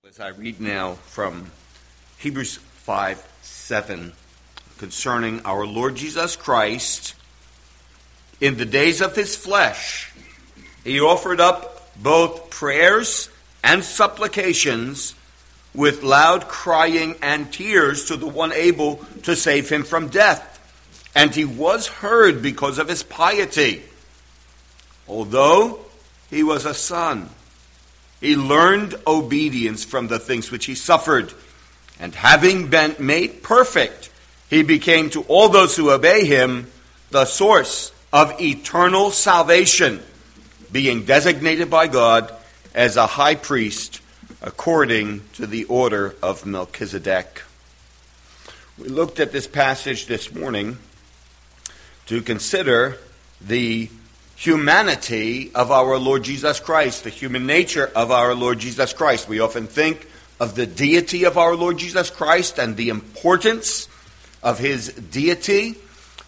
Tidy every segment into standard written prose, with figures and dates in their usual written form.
As I read now from Hebrews 5:7 concerning our Lord Jesus Christ, in the days of his flesh, he offered up both prayers and supplications with loud crying and tears to the one able to save him from death. And he was heard because of his piety. Although he was a son, he learned obedience from the things which he suffered. And having been made perfect, he became to all those who obey him the source of eternal salvation, being designated by God as a high priest according to the order of Melchizedek. We looked at this passage this morning to consider the humanity of our Lord Jesus Christ, the human nature of our Lord Jesus Christ. We often think of the deity of our Lord Jesus Christ and the importance of his deity,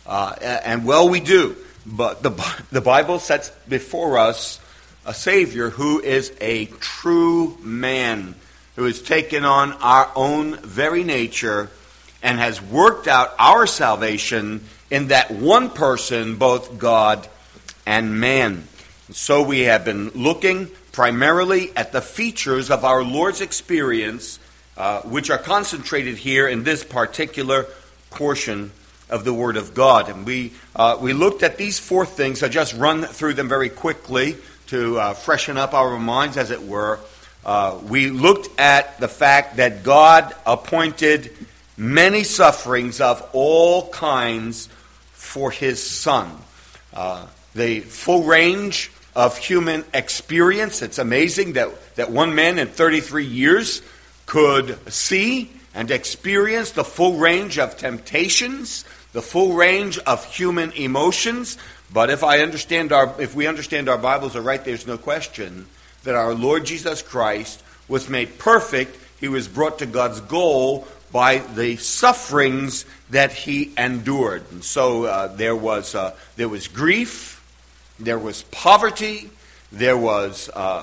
and well, we do. But the Bible sets before us a Savior who is a true man, who has taken on our own very nature and has worked out our salvation in that one person, both God and man. So we have been looking primarily at the features of our Lord's experience, which are concentrated here in this particular portion of the Word of God. And we looked at these four things. I just run through them very quickly to freshen up our minds, as it were. We looked at the fact that God appointed many sufferings of all kinds for his Son. The full range of human experience. It's amazing that one man in 33 years could see and experience the full range of temptations, the full range of human emotions. But if we understand our Bibles are right, there's no question that our Lord Jesus Christ was made perfect. He was brought to God's goal by the sufferings that he endured. And so there was grief. There was poverty, there was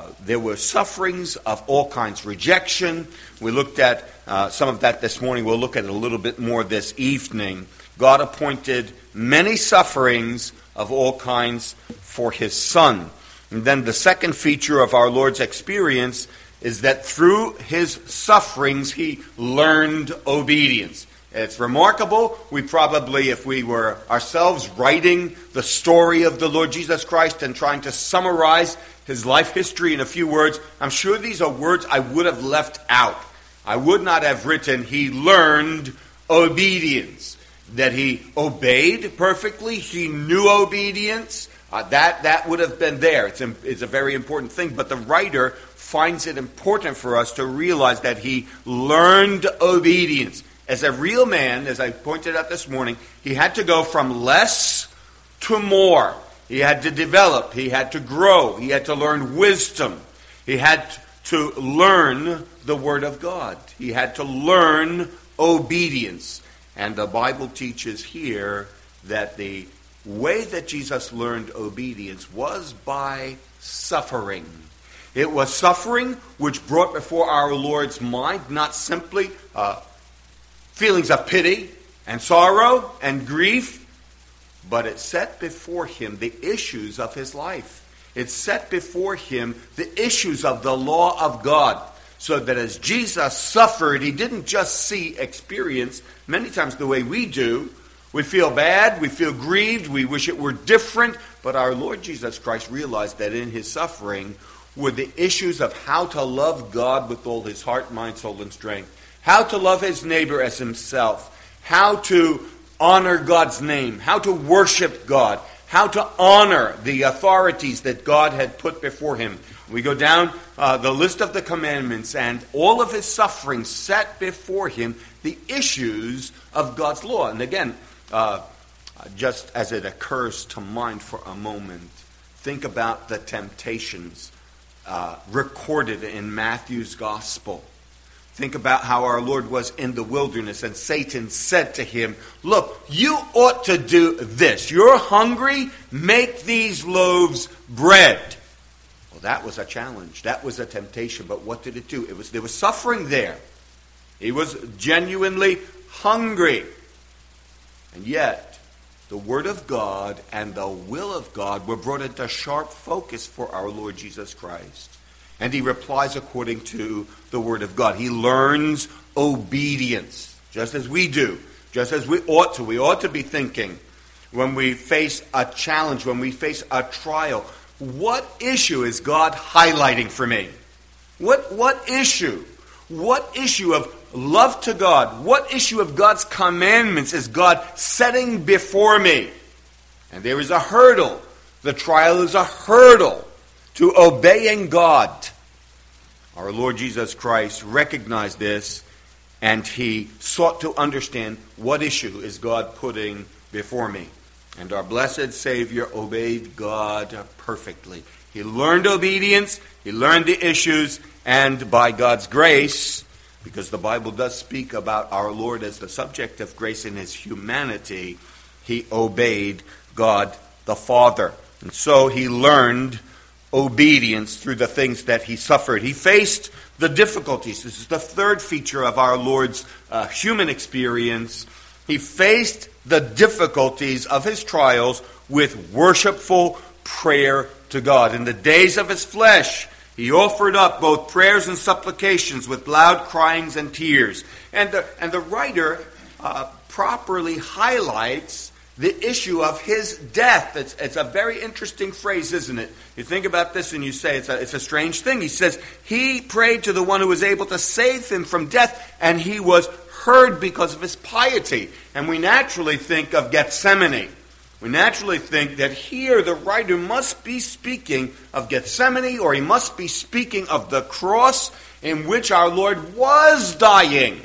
sufferings of all kinds, rejection. We looked at some of that this morning. We'll look at it a little bit more this evening. God appointed many sufferings of all kinds for his Son. And then the second feature of our Lord's experience is that through his sufferings he learned obedience. It's remarkable. We probably, if we were ourselves writing the story of the Lord Jesus Christ and trying to summarize his life history in a few words, I'm sure these are words I would have left out. I would not have written, he learned obedience. That he obeyed perfectly, he knew obedience. That would have been there. It's a very important thing. But the writer finds it important for us to realize that he learned obedience. As a real man, as I pointed out this morning, he had to go from less to more. He had to develop. He had to grow. He had to learn wisdom. He had to learn the Word of God. He had to learn obedience. And the Bible teaches here that the way that Jesus learned obedience was by suffering. It was suffering which brought before our Lord's mind not simply feelings of pity and sorrow and grief, but it set before him the issues of his life. It set before him the issues of the law of God, so that as Jesus suffered, he didn't just experience many times the way we do. We feel bad, we feel grieved, we wish it were different, but our Lord Jesus Christ realized that in his suffering were the issues of how to love God with all his heart, mind, soul, and strength. How to love his neighbor as himself. How to honor God's name. How to worship God. How to honor the authorities that God had put before him. We go down the list of the commandments, and all of his suffering set before him the issues of God's law. And again, just as it occurs to mind for a moment, think about the temptations recorded in Matthew's gospel. Think about how our Lord was in the wilderness and Satan said to him, look, you ought to do this. You're hungry? Make these loaves bread. Well, that was a challenge. That was a temptation. But what did it do? There was suffering there. He was genuinely hungry. And yet, the Word of God and the will of God were brought into sharp focus for our Lord Jesus Christ. And he replies according to the Word of God. He learns obedience, just as we do, just as we ought to. We ought to be thinking when we face a challenge, when we face a trial, what issue is God highlighting for me? What issue? What issue of love to God? What issue of God's commandments is God setting before me? And there is a hurdle. The trial is a hurdle to obeying God. Our Lord Jesus Christ recognized this, and he sought to understand what issue is God putting before me. And our blessed Savior obeyed God perfectly. He learned obedience, he learned the issues, and by God's grace, because the Bible does speak about our Lord as the subject of grace in his humanity, he obeyed God the Father. And so he learned obedience through the things that he suffered. He faced the difficulties. This is the third feature of our Lord's human experience. He faced the difficulties of his trials with worshipful prayer to God. In the days of his flesh, he offered up both prayers and supplications with loud cryings and tears. And the writer properly highlights the issue of his death. It's a very interesting phrase, isn't it? You think about this and you say it's a strange thing. He says he prayed to the one who was able to save him from death, and he was heard because of his piety. And we naturally think of Gethsemane. We naturally think that here the writer must be speaking of Gethsemane, or he must be speaking of the cross in which our Lord was dying.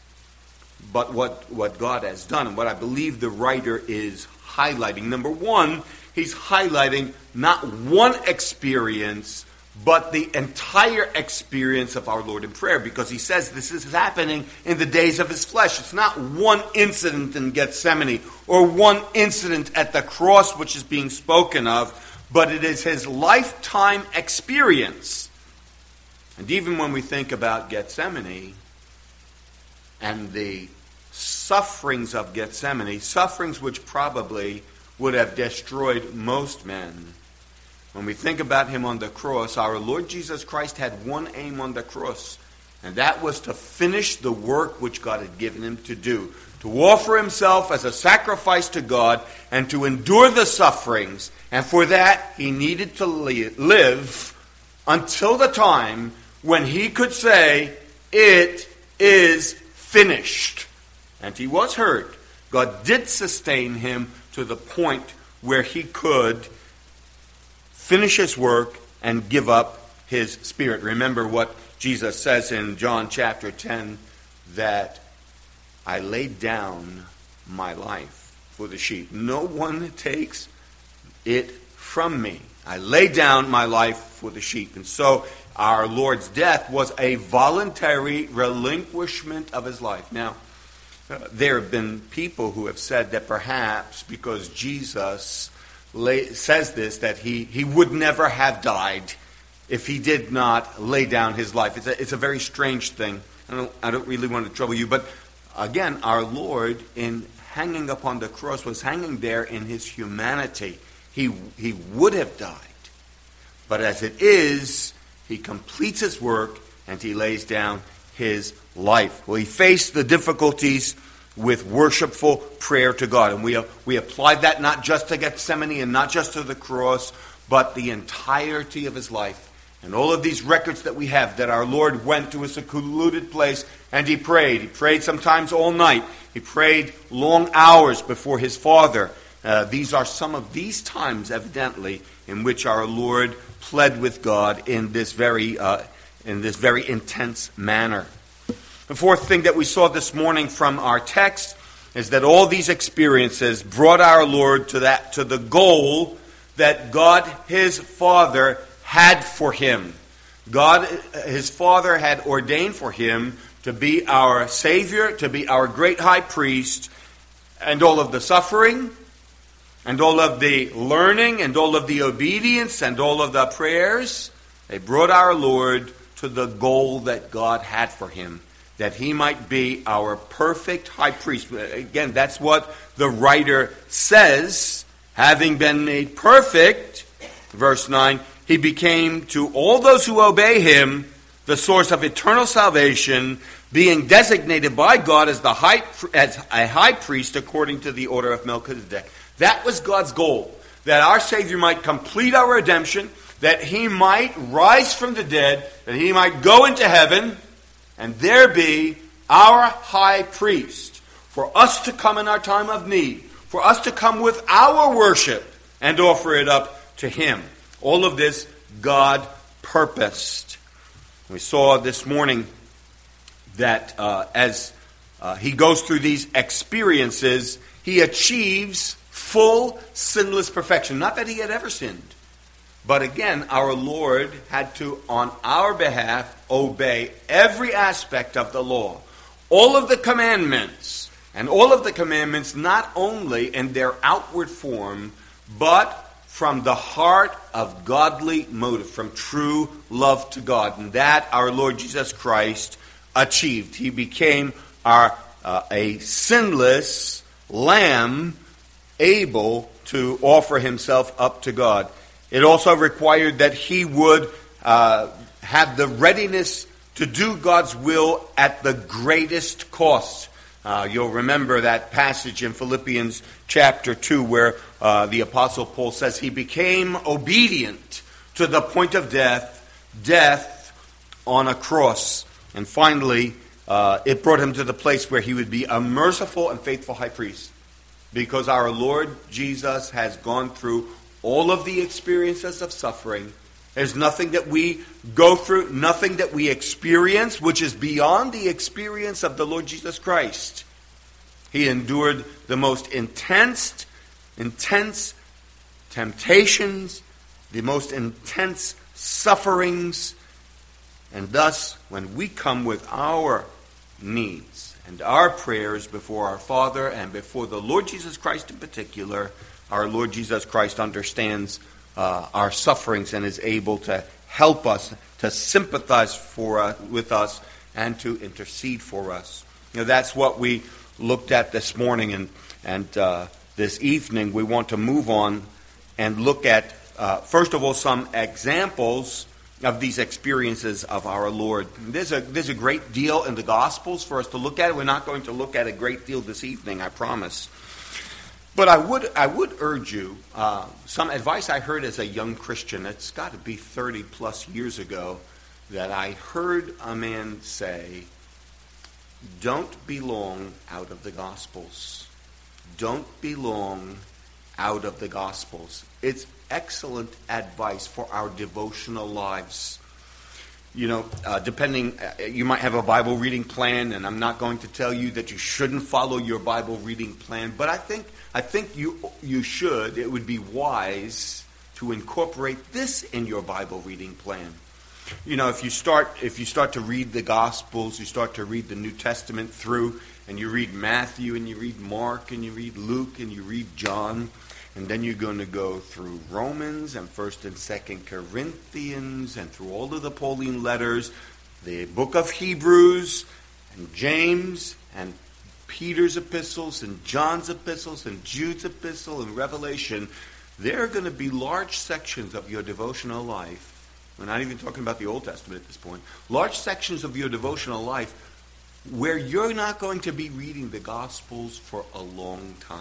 But what God has done, and what I believe the writer is highlighting, number one, he's highlighting not one experience, but the entire experience of our Lord in prayer, because he says this is happening in the days of his flesh. It's not one incident in Gethsemane or one incident at the cross which is being spoken of, but it is his lifetime experience. And even when we think about Gethsemane and the sufferings of Gethsemane, sufferings which probably would have destroyed most men, when we think about him on the cross, our Lord Jesus Christ had one aim on the cross, and that was to finish the work which God had given him to do, to offer himself as a sacrifice to God and to endure the sufferings. And for that, he needed to live until the time when he could say, "It is finished." And he was heard. God did sustain him to the point where he could finish his work and give up his spirit. Remember what Jesus says in John chapter 10, that I laid down my life for the sheep. No one takes it from me. I lay down my life for the sheep. And so our Lord's death was a voluntary relinquishment of his life. Now, there have been people who have said that perhaps because Jesus says this, that he would never have died if he did not lay down his life. It's a very strange thing. I don't really want to trouble you, but again, our Lord, in hanging upon the cross, was hanging there in his humanity. He would have died, but as it is, he completes his work and he lays down his life. Well, he faced the difficulties with worshipful prayer to God. And we applied that not just to Gethsemane and not just to the cross, but the entirety of his life. And all of these records that we have, that our Lord went to a secluded place and he prayed. He prayed sometimes all night. He prayed long hours before his Father. These are some of these times, evidently, in which our Lord pled with God in this very intense manner. The fourth thing that we saw this morning from our text is that all these experiences brought our Lord to the goal that God, his Father, had for him. God, his Father, had ordained for him to be our Savior, to be our great high priest, and all of the suffering, and all of the learning, and all of the obedience, and all of the prayers They brought our Lord to the goal that God had for him, that he might be our perfect high priest. Again, that's what the writer says. Having been made perfect, verse 9, he became to all those who obey him the source of eternal salvation, being designated by God as a high priest according to the order of Melchizedek. That was God's goal, that our Savior might complete our redemption, that he might rise from the dead, that he might go into heaven, and there be our high priest, for us to come in our time of need, for us to come with our worship and offer it up to him. All of this God purposed. We saw this morning that as he goes through these experiences, he achieves full sinless perfection. Not that he had ever sinned, but again, our Lord had to, on our behalf, obey every aspect of the law. All of the commandments, and all of the commandments not only in their outward form, but from the heart of godly motive, from true love to God. And that our Lord Jesus Christ achieved. He became a sinless lamb, able to offer himself up to God. It also required that he would have the readiness to do God's will at the greatest cost. You'll remember that passage in Philippians chapter 2 where the Apostle Paul says he became obedient to the point of death on a cross. And finally, it brought him to the place where he would be a merciful and faithful high priest. Because our Lord Jesus has gone through all of the experiences of suffering. There's nothing that we go through, nothing that we experience, which is beyond the experience of the Lord Jesus Christ. He endured the most intense temptations, the most intense sufferings. And thus, when we come with our needs and our prayers before our Father and before the Lord Jesus Christ in particular, our Lord Jesus Christ understands our sufferings and is able to help us, to sympathize with us, and to intercede for us. You know, that's what we looked at this morning, and this evening we want to move on and look at, first of all, some examples of these experiences of our Lord. There's a great deal in the Gospels for us to look at. We're not going to look at a great deal this evening, I promise. But I would urge you, some advice I heard as a young Christian, it's got to be 30 plus years ago, that I heard a man say, don't be long out of the Gospels. Don't be long out of the Gospels. It's excellent advice for our devotional lives. You know, you might have a Bible reading plan, and I'm not going to tell you that you shouldn't follow your Bible reading plan, but I think you should. It would be wise to incorporate this in your Bible reading plan. You know, if you start to read the Gospels, you start to read the New Testament through, and you read Matthew, and you read Mark, and you read Luke, and you read John, and then you're going to go through Romans and 1st and 2nd Corinthians and through all of the Pauline letters, the book of Hebrews and James and Peter's epistles and John's epistles and Jude's epistle and Revelation. There are going to be large sections of your devotional life. We're not even talking about the Old Testament at this point. Large sections of your devotional life where you're not going to be reading the Gospels for a long time.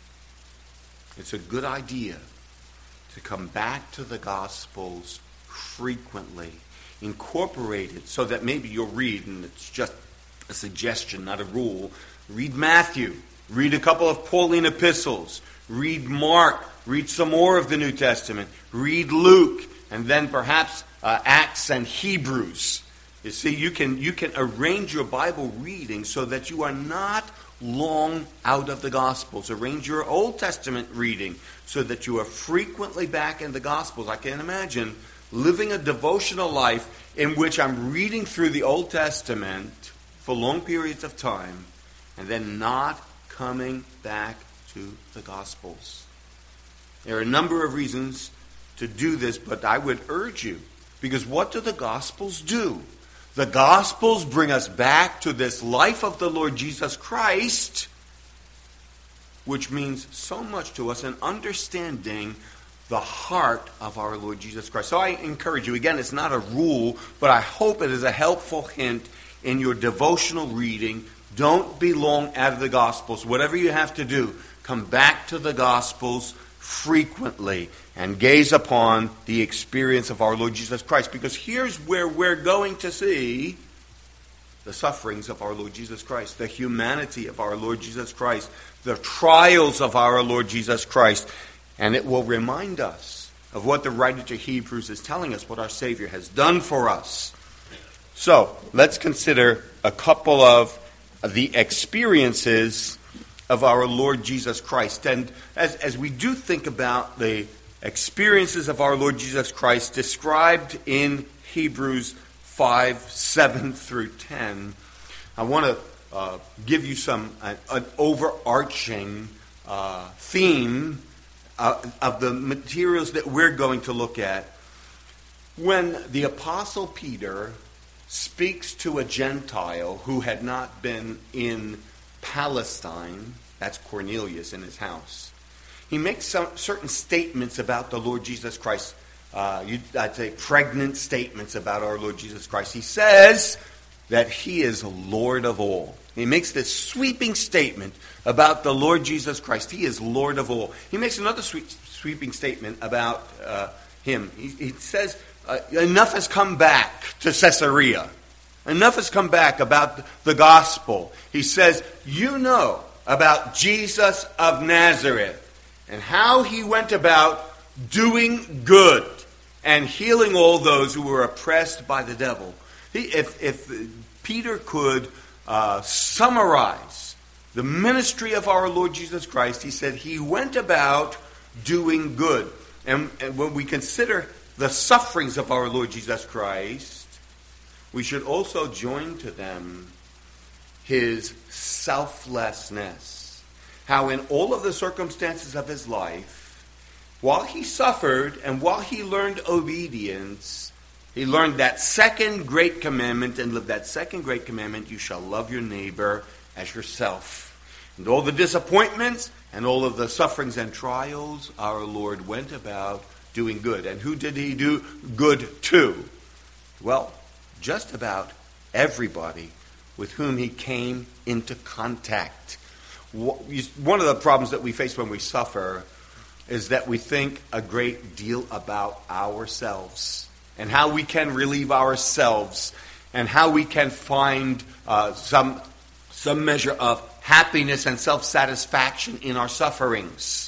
It's a good idea to come back to the Gospels frequently. Incorporate it so that maybe you'll read, and it's just a suggestion, not a rule. Read Matthew. Read a couple of Pauline epistles. Read Mark. Read some more of the New Testament. Read Luke. And then perhaps Acts and Hebrews. You see, you can arrange your Bible reading so that you are not long out of the Gospels. Arrange your Old Testament reading so that you are frequently back in the Gospels. I can imagine living a devotional life in which I'm reading through the Old Testament for long periods of time and then not coming back to the Gospels. There are a number of reasons to do this, but I would urge you Because what do the Gospels do? The Gospels bring us back to this life of the Lord Jesus Christ, which means so much to us in understanding the heart of our Lord Jesus Christ. So I encourage you, again, it's not a rule, but I hope it is a helpful hint in your devotional reading. Don't be long out of the Gospels. Whatever you have to do, come back to the Gospels frequently and gaze upon the experience of our Lord Jesus Christ. Because here's where we're going to see the sufferings of our Lord Jesus Christ, the humanity of our Lord Jesus Christ, the trials of our Lord Jesus Christ. And it will remind us of what the writer to Hebrews is telling us, what our Savior has done for us. So, let's consider a couple of the experiences of our Lord Jesus Christ. And as we do think about the experiences of our Lord Jesus Christ described in Hebrews 5, 7 through 10, I want to give you an overarching theme of the materials that we're going to look at. When the Apostle Peter speaks to a Gentile who had not been in Palestine, that's Cornelius in his house, he makes some certain statements about the Lord Jesus Christ. I'd say pregnant statements about our Lord Jesus Christ. He says that he is Lord of all. He makes this sweeping statement about the Lord Jesus Christ. He is Lord of all. He makes another sweeping statement about him. He says, enough has come back to Caesarea. Enough has come back about the gospel. He says, you know about Jesus of Nazareth and how he went about doing good and healing all those who were oppressed by the devil. If Peter could summarize the ministry of our Lord Jesus Christ, he said he went about doing good. And when we consider the sufferings of our Lord Jesus Christ, we should also join to them his selflessness. How in all of the circumstances of his life, while he suffered and while he learned obedience, he learned that second great commandment and lived that second great commandment: you shall love your neighbor as yourself. And all the disappointments and all of the sufferings and trials, our Lord went about doing good. And who did he do good to? Well, just about everybody with whom he came into contact. One of the problems that we face when we suffer is that we think a great deal about ourselves and how we can relieve ourselves and how we can find some measure of happiness and self-satisfaction in our sufferings.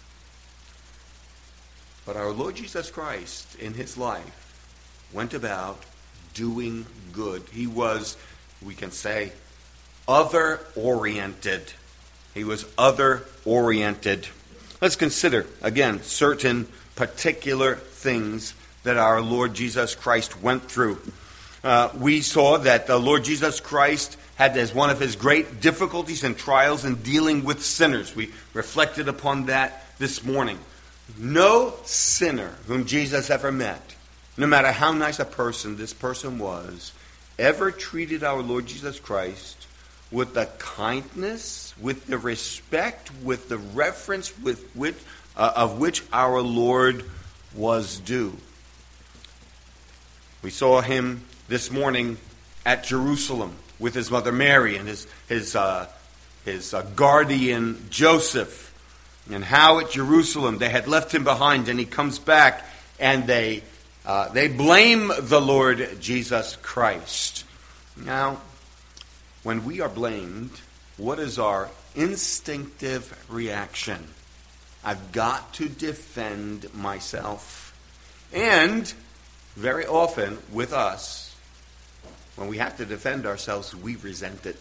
But our Lord Jesus Christ, in his life, went about doing good. He was, we can say, other-oriented. He was other-oriented. Let's consider, again, certain particular things that our Lord Jesus Christ went through. We saw that the Lord Jesus Christ had as one of his great difficulties and trials in dealing with sinners. We reflected upon that this morning. No sinner whom Jesus ever met, no matter how nice a person this person was, ever treated our Lord Jesus Christ with the kindness, with the respect, with the reverence of which our Lord was due. We saw him this morning at Jerusalem with his mother Mary and his guardian Joseph, and how at Jerusalem they had left him behind, and he comes back and they blame the Lord Jesus Christ. Now, when we are blamed, what is our instinctive reaction? I've got to defend myself. And very often with us, when we have to defend ourselves, we resent it.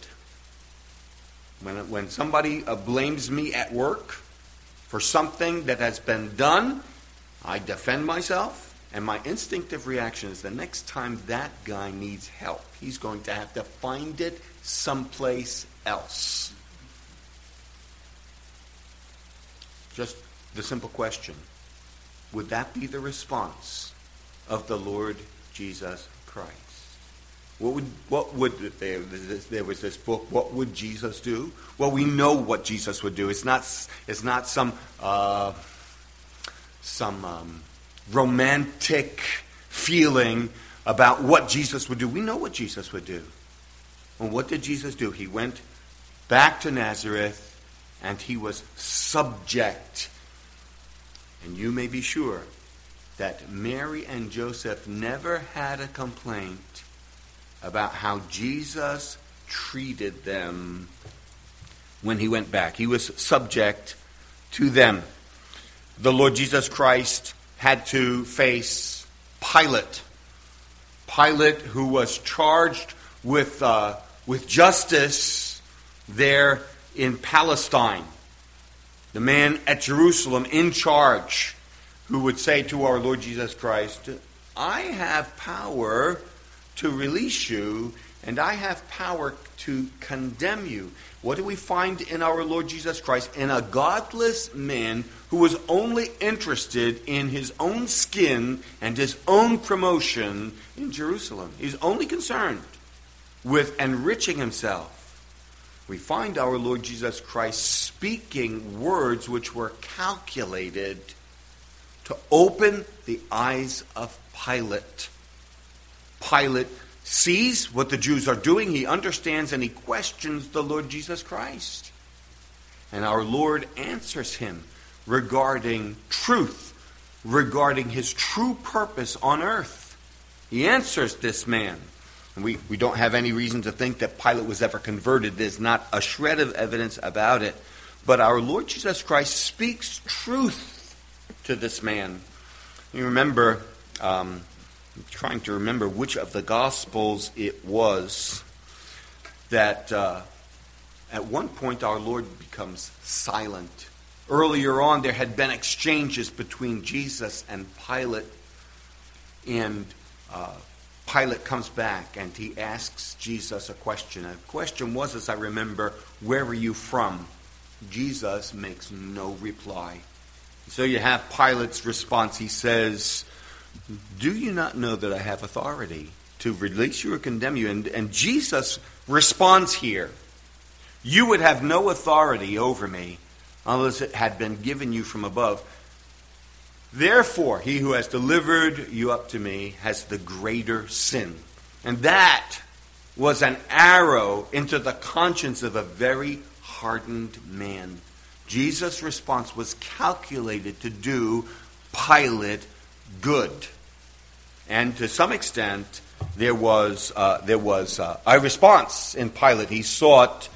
When somebody blames me at work for something that has been done, I defend myself. And my instinctive reaction is the next time that guy needs help, he's going to have to find it someplace else. Just the simple question, would that be the response of the Lord Jesus Christ. There was this book, What Would Jesus Do? Well, we know what Jesus would do. It's not some romantic feeling about what Jesus would do. We know what Jesus would do. And what did Jesus do? He went back to Nazareth and he was subject. And you may be sure that Mary and Joseph never had a complaint about how Jesus treated them when he went back. He was subject to them. The Lord Jesus Christ had to face Pilate. Pilate, who was charged with justice there in Palestine. The man at Jerusalem in charge, who would say to our Lord Jesus Christ, I have power to release you, and I have power to condemn you. What do we find in our Lord Jesus Christ? In a godless man who was only interested in his own skin and his own promotion in Jerusalem. He's only concerned with enriching himself. We find our Lord Jesus Christ speaking words which were calculated to open the eyes of Pilate. Pilate sees what the Jews are doing, he understands, and he questions the Lord Jesus Christ. And our Lord answers him regarding truth, regarding his true purpose on earth. He answers this man. And we don't have any reason to think that Pilate was ever converted. There's not a shred of evidence about it. But our Lord Jesus Christ speaks truth to this man. You remember, I'm trying to remember which of the Gospels it was that at one point our Lord becomes silent. Earlier on there had been exchanges between Jesus and Pilate. And Pilate comes back and he asks Jesus a question. The question was, as I remember, where are you from? Jesus makes no reply. So you have Pilate's response. He says, do you not know that I have authority to release you or condemn you? And Jesus responds here, you would have no authority over me unless it had been given you from above. Therefore, he who has delivered you up to me has the greater sin. And that was an arrow into the conscience of a very hardened man. Jesus' response was calculated to do Pilate good. And to some extent, there was a response in Pilate. He sought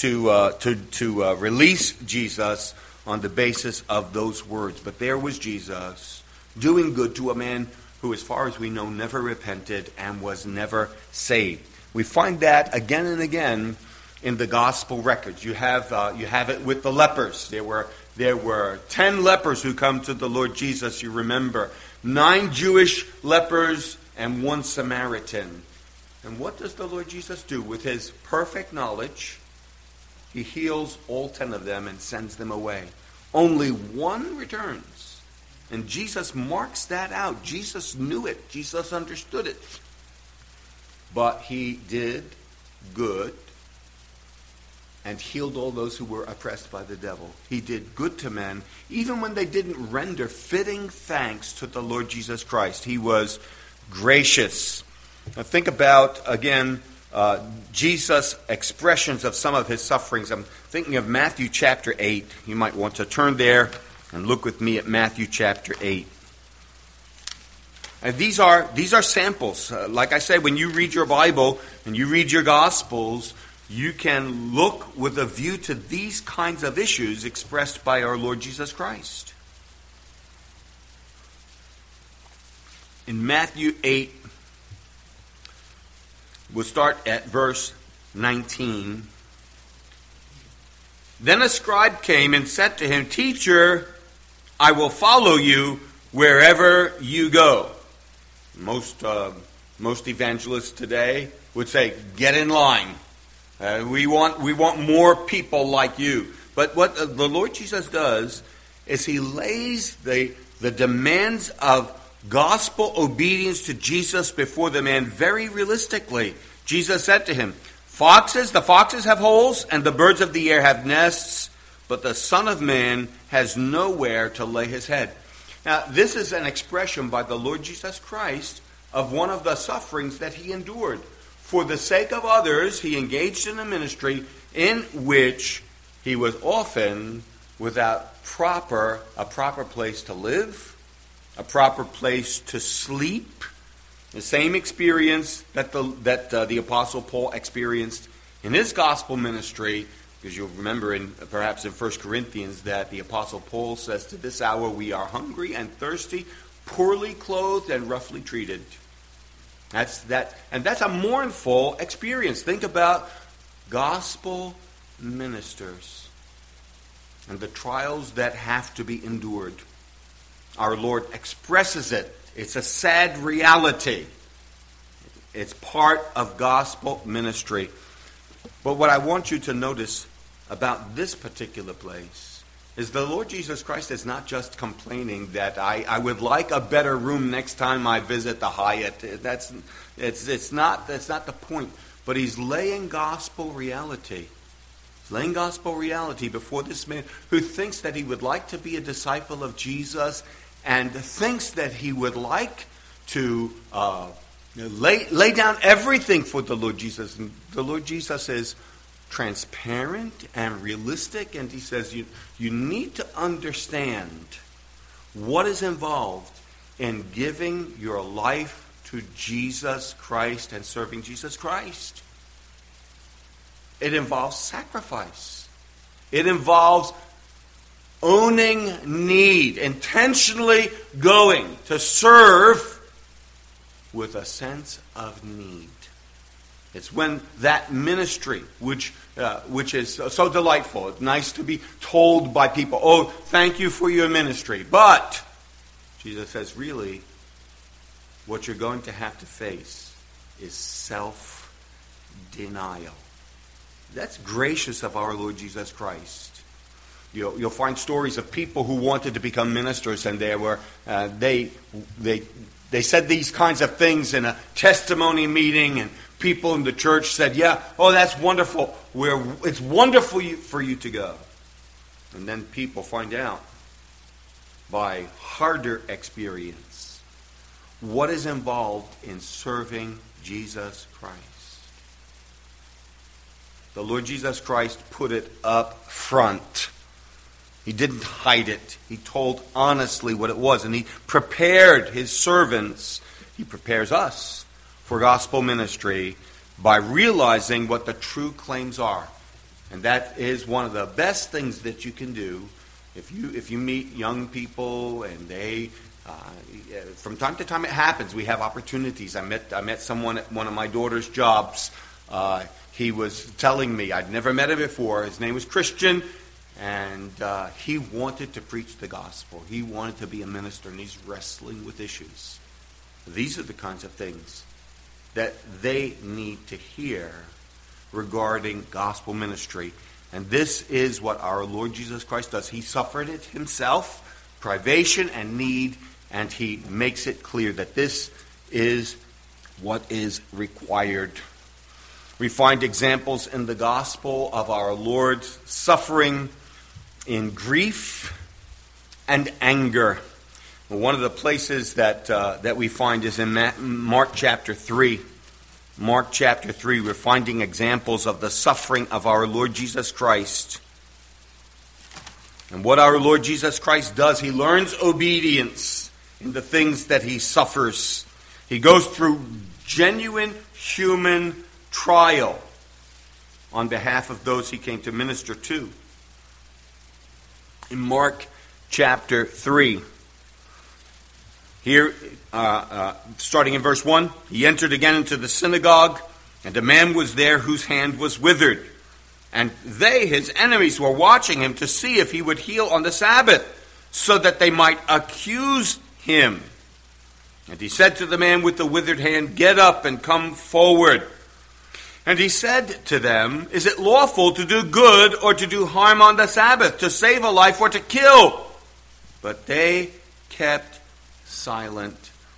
to release Jesus on the basis of those words. But there was Jesus doing good to a man who, as far as we know, never repented and was never saved. We find that again and again in the gospel records. You have it with the lepers. There were 10 lepers who come to the Lord Jesus, you remember. 9 Jewish lepers and 1 Samaritan. And what does the Lord Jesus do? With his perfect knowledge, he heals all 10 of them and sends them away. Only 1 returns. And Jesus marks that out. Jesus knew it. Jesus understood it. But he did good and healed all those who were oppressed by the devil. He did good to men, even when they didn't render fitting thanks to the Lord Jesus Christ. He was gracious. Now think about, again, Jesus' expressions of some of his sufferings. I'm thinking of Matthew chapter 8. You might want to turn there and look with me at Matthew chapter 8. And these are samples. Like I said, when you read your Bible and you read your Gospels, you can look with a view to these kinds of issues expressed by our Lord Jesus Christ. In Matthew 8, we'll start at verse 19. Then a scribe came and said to him, Teacher, I will follow you wherever you go. Most evangelists today would say, get in line. We want more people like you. But what the Lord Jesus does is he lays the demands of gospel obedience to Jesus before the man very realistically. Jesus said to him, the foxes have holes, and the birds of the air have nests, but the Son of Man has nowhere to lay his head. Now, this is an expression by the Lord Jesus Christ of one of the sufferings that he endured. For the sake of others, he engaged in a ministry in which he was often without a proper place to live, a proper place to sleep. The same experience that the Apostle Paul experienced in his gospel ministry, because you'll remember perhaps in 1 Corinthians that the Apostle Paul says, to this hour we are hungry and thirsty, poorly clothed and roughly treated. That's a mournful experience. Think about gospel ministers and the trials that have to be endured. Our Lord expresses it. It's a sad reality. It's part of gospel ministry. But what I want you to notice about this particular place is the Lord Jesus Christ is not just complaining that I would like a better room next time I visit the Hyatt. That's not the point. But he's laying gospel reality. He's laying gospel reality before this man who thinks that he would like to be a disciple of Jesus and thinks that he would like to lay down everything for the Lord Jesus. And the Lord Jesus is transparent and realistic, and he says you need to understand what is involved in giving your life to Jesus Christ and serving Jesus Christ. It involves sacrifice. It involves owning need, intentionally going to serve with a sense of need. It's when that ministry, which is so delightful, it's nice to be told by people, oh, thank you for your ministry. But Jesus says, really, what you're going to have to face is self-denial. That's gracious of our Lord Jesus Christ. You'll find stories of people who wanted to become ministers, and they said these kinds of things in a testimony meeting, and people in the church said, yeah, oh, that's wonderful. It's wonderful for you to go. And then people find out by harder experience what is involved in serving Jesus Christ. The Lord Jesus Christ put it up front. He didn't hide it. He told honestly what it was. And he prepared his servants. He prepares us for gospel ministry by realizing what the true claims are. And that is one of the best things that you can do if you meet young people and they from time to time it happens. We have opportunities. I met someone at one of my daughter's jobs. He was telling me, I'd never met him before. His name was Christian. And he wanted to preach the gospel. He wanted to be a minister, and he's wrestling with issues. These are the kinds of things that they need to hear regarding gospel ministry. And this is what our Lord Jesus Christ does. He suffered it himself, privation and need, and he makes it clear that this is what is required. We find examples in the gospel of our Lord suffering in grief and anger. Well, one of the places that we find is in Mark chapter 3. Mark chapter 3, we're finding examples of the suffering of our Lord Jesus Christ. And what our Lord Jesus Christ does, he learns obedience in the things that he suffers. He goes through genuine human trial on behalf of those he came to minister to. In Mark chapter 3, here, starting in verse 1, he entered again into the synagogue, and a man was there whose hand was withered. And they, his enemies, were watching him to see if he would heal on the Sabbath, so that they might accuse him. And he said to the man with the withered hand, "Get up and come forward." And he said to them, "Is it lawful to do good or to do harm on the Sabbath, to save a life or to kill?" But they kept silent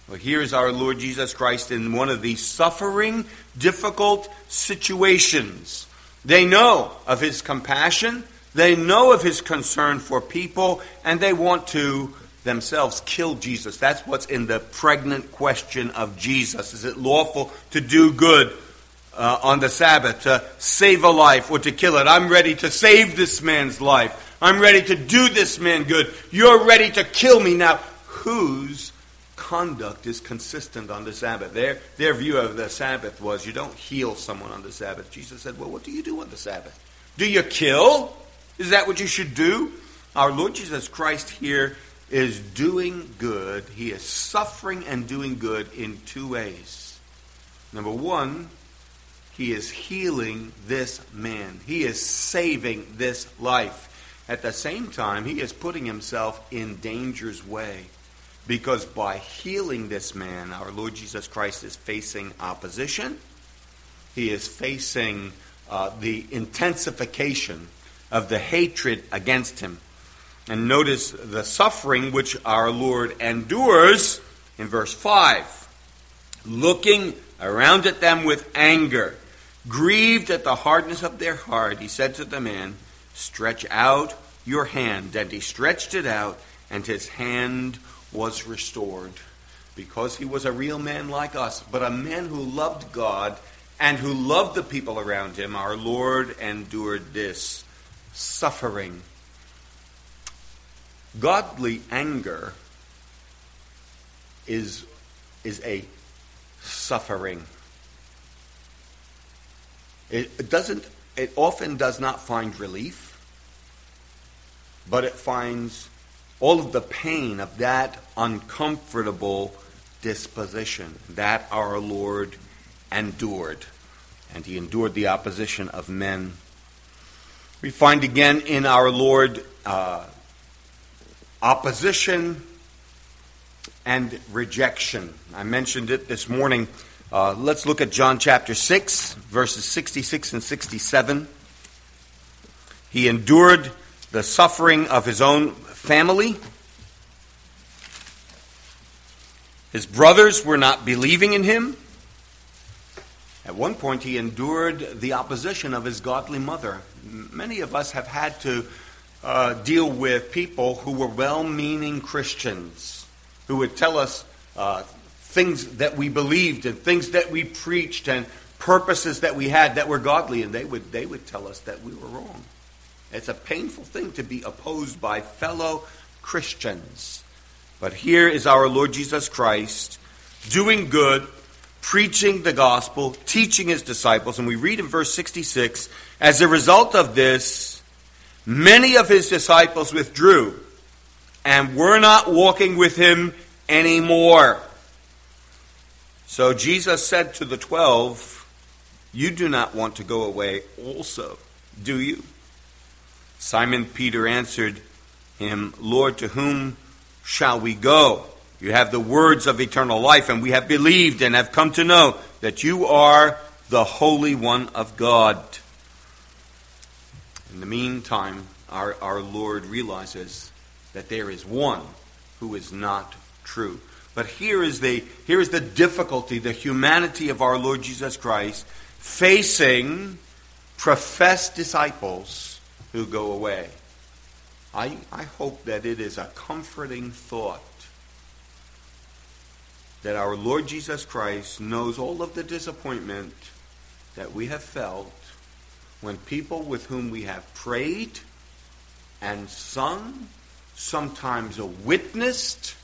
Well, here is our Lord Jesus Christ in one of these suffering, difficult situations. They know of his compassion, they know of his concern for people, and they want to themselves kill Jesus. That's what's in the pregnant question of Jesus. Is it lawful to do good on the Sabbath, to save a life or to kill it? I'm ready to save this man's life. I'm ready to do this man good. You're ready to kill me now. Whose conduct is consistent on the Sabbath? Their view of the Sabbath was you don't heal someone on the Sabbath. Jesus said, well, what do you do on the Sabbath? Do you kill? Is that what you should do? Our Lord Jesus Christ here is doing good. He is suffering and doing good in two ways. Number one, he is healing this man. He is saving this life. At the same time, he is putting himself in danger's way. Because by healing this man, our Lord Jesus Christ is facing opposition. He is facing the intensification of the hatred against him. And notice the suffering which our Lord endures in verse 5. Looking around at them with anger, grieved at the hardness of their heart, he said to the man, stretch out your hand. And he stretched it out, and his hand was restored. Because he was a real man like us, but a man who loved God and who loved the people around him, our Lord endured this suffering. Godly anger is a suffering. It often does not find relief, but it finds all of the pain of that uncomfortable disposition that our Lord endured. And he endured the opposition of men. We find again in our Lord opposition and rejection. I mentioned it this morning. Let's look at John chapter 6, verses 66 and 67. He endured the suffering of his own family. His brothers were not believing in him. At one point, he endured the opposition of his godly mother. Many of us have had to deal with people who were well-meaning Christians, who would tell us things that we believed and things that we preached and purposes that we had that were godly, and they would tell us that we were wrong. It's a painful thing to be opposed by fellow Christians. But here is our Lord Jesus Christ doing good, preaching the gospel, teaching his disciples. And we read in verse 66, as a result of this, many of his disciples withdrew and were not walking with him anymore. So Jesus said to the 12, you do not want to go away also, do you? Simon Peter answered him, Lord, to whom shall we go? You have the words of eternal life, and we have believed and have come to know that you are the Holy One of God. In the meantime, our Lord realizes that there is one who is not true. But here is the difficulty, the humanity of our Lord Jesus Christ facing professed disciples who go away. I hope that it is a comforting thought that our Lord Jesus Christ knows all of the disappointment that we have felt when people with whom we have prayed and sung, sometimes witnessed,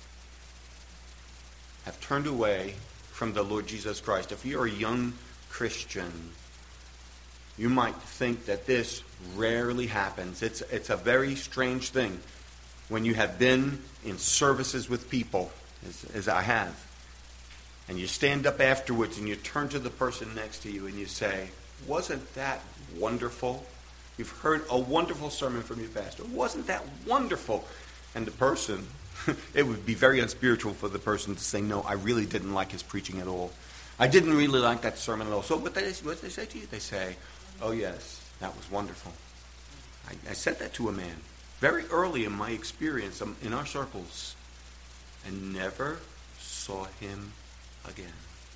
have turned away from the Lord Jesus Christ. If you're a young Christian, you might think that this rarely happens. It's a very strange thing when you have been in services with people, as I have, and you stand up afterwards and you turn to the person next to you and you say, wasn't that wonderful? You've heard a wonderful sermon from your pastor. Wasn't that wonderful? And the person, it would be very unspiritual for the person to say, no, I really didn't like his preaching at all. I didn't really like that sermon at all. So what they say to you? They say, oh yes, that was wonderful. I said that to a man very early in my experience in our circles, and never saw him again.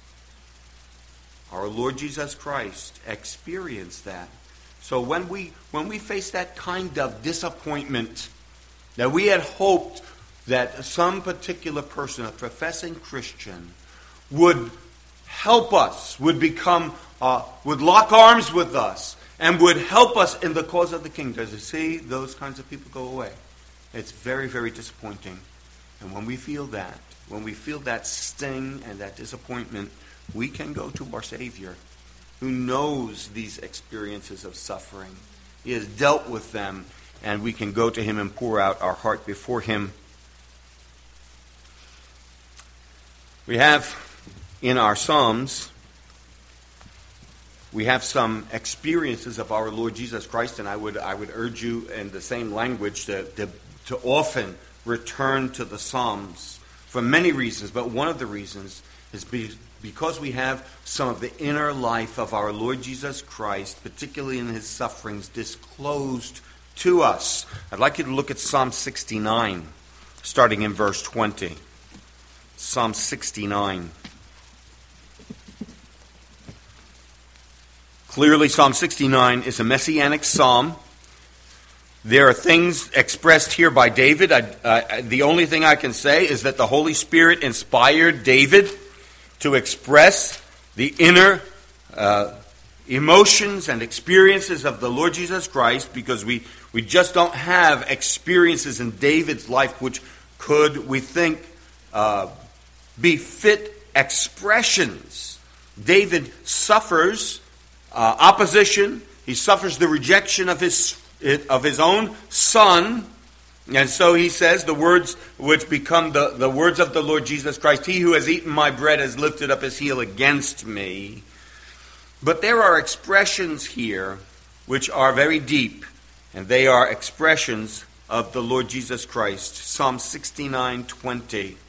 Our Lord Jesus Christ experienced that. So when we face that kind of disappointment, that we had hoped that some particular person, a professing Christian, would help us, would lock arms with us, and would help us in the cause of the kingdom. To see those kinds of people go away, it's very, very disappointing. And when we feel that sting and that disappointment, we can go to our Savior, who knows these experiences of suffering. He has dealt with them, and we can go to him and pour out our heart before him. We have in our Psalms, we have some experiences of our Lord Jesus Christ, and I would urge you in the same language to often return to the Psalms for many reasons, but one of the reasons is because we have some of the inner life of our Lord Jesus Christ, particularly in his sufferings, disclosed to us. I'd like you to look at Psalm 69, starting in verse 20. Psalm 69. Clearly, Psalm 69 is a messianic psalm. There are things expressed here by David. The only thing I can say is that the Holy Spirit inspired David to express the inner emotions and experiences of the Lord Jesus Christ, because we just don't have experiences in David's life which could, we think, be fit expressions. David suffers opposition. He suffers the rejection of his own son. And so he says the words which become the words of the Lord Jesus Christ, "He who has eaten my bread has lifted up his heel against me." But there are expressions here which are very deep, and they are expressions of the Lord Jesus Christ. Psalm 69:20.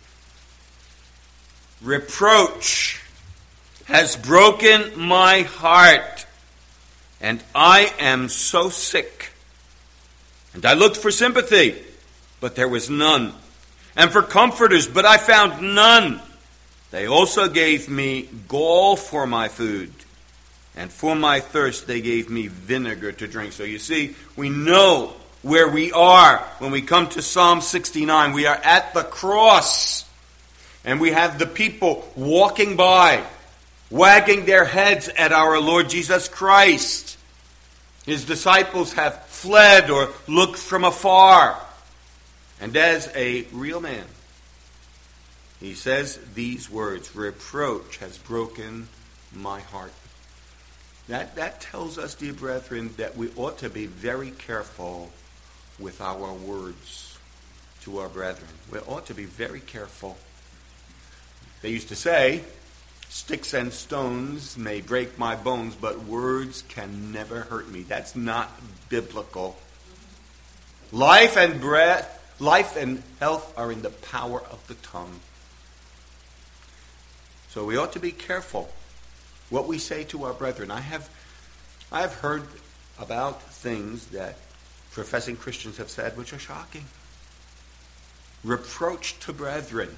"Reproach has broken my heart, and I am so sick. And I looked for sympathy, but there was none, and for comforters, but I found none. They also gave me gall for my food, and for my thirst they gave me vinegar to drink." So you see, we know where we are when we come to Psalm 69. We are at the cross, and we have the people walking by, wagging their heads at our Lord Jesus Christ. His disciples have fled or looked from afar. And as a real man, he says these words, "Reproach has broken my heart." That tells us, dear brethren, that we ought to be very careful with our words to our brethren. We ought to be very careful. They used to say, "Sticks and stones may break my bones, but words can never hurt me." That's not biblical. Life and health are in the power of the tongue. So we ought to be careful what we say to our brethren. I have heard about things that professing Christians have said which are shocking. Reproach to brethren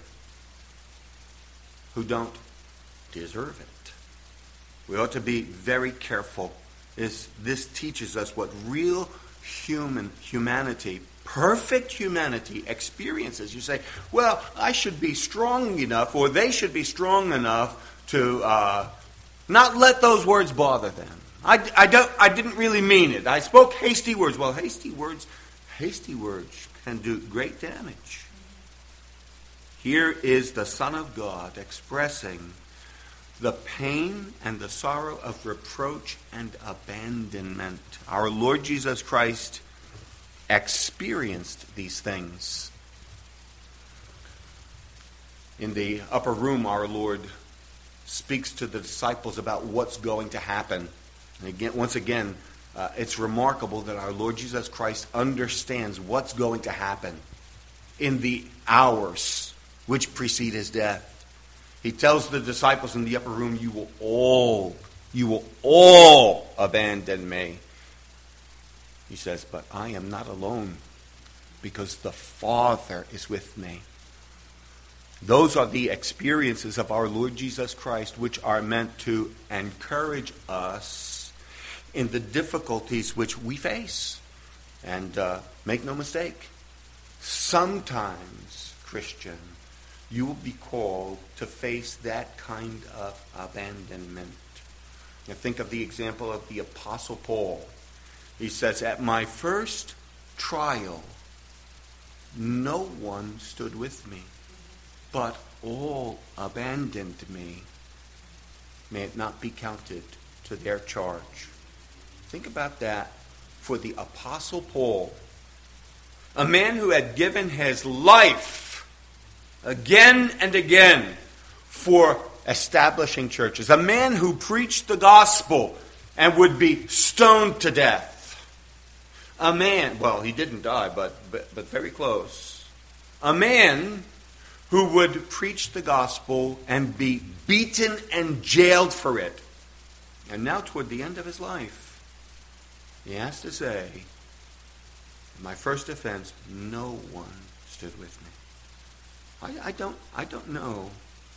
who don't deserve it. We ought to be very careful. This teaches us what real humanity, perfect humanity, experiences. You say, "Well, I should be strong enough, or they should be strong enough to not let those words bother them. I didn't really mean it. I spoke hasty words." Well, hasty words can do great damage. Here is the Son of God expressing the pain and the sorrow of reproach and abandonment. Our Lord Jesus Christ experienced these things. In the upper room, our Lord speaks to the disciples about what's going to happen. And again, once again, it's remarkable that our Lord Jesus Christ understands what's going to happen in the hours which precede his death. He tells the disciples in the upper room, you will all abandon me. He says, "But I am not alone, because the Father is with me." Those are the experiences of our Lord Jesus Christ, which are meant to encourage us in the difficulties which we face. And make no mistake, sometimes, Christian, you will be called to face that kind of abandonment. Now think of the example of the Apostle Paul. He says, at my first trial, no one stood with me, but all abandoned me. May it not be counted to their charge. Think about that for the Apostle Paul, a man who had given his life again and again for establishing churches, a man who preached the gospel and would be stoned to death. A man, well, he didn't die, but very close. A man who would preach the gospel and be beaten and jailed for it. And now toward the end of his life, he has to say, my first offense, no one stood with me. I don't know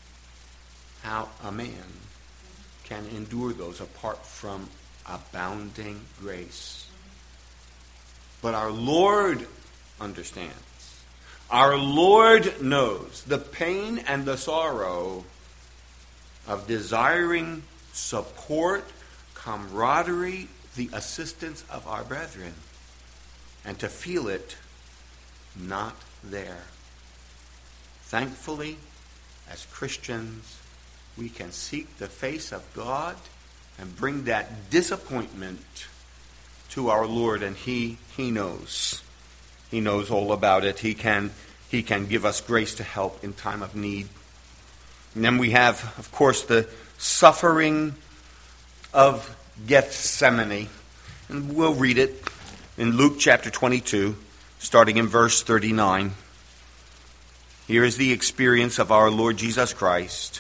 how a man can endure those apart from abounding grace. But our Lord understands. Our Lord knows the pain and the sorrow of desiring support, camaraderie, the assistance of our brethren, and to feel it not there. Thankfully, as Christians, we can seek the face of God and bring that disappointment to our Lord, and He knows. He knows all about it. He can give us grace to help in time of need. And then we have, of course, the suffering of Gethsemane. And we'll read it in Luke chapter 22, starting in verse 39. Here is the experience of our Lord Jesus Christ.